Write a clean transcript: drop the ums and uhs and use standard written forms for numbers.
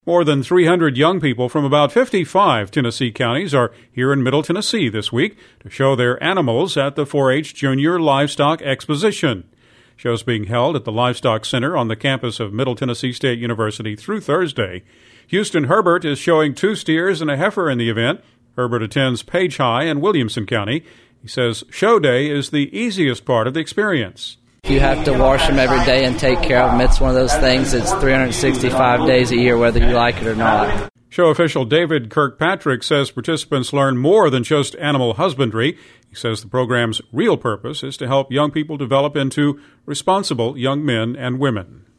More than 300 young people from about 55 Tennessee counties are here in Middle Tennessee this week to show their animals at the 4-H Junior Livestock Exposition. Shows being held at the Livestock Center on the campus of Middle Tennessee State University through Thursday. Houston Herbert is showing 2 steers and a heifer in the event. Herbert attends Page High in Williamson County. He says show day is the easiest part of the experience. You have to wash them every day and take care of them. It's one of those things that's 365 days a year, whether you like it or not. Show official David Kirkpatrick says participants learn more than just animal husbandry. He says the program's real purpose is to help young people develop into responsible young men and women.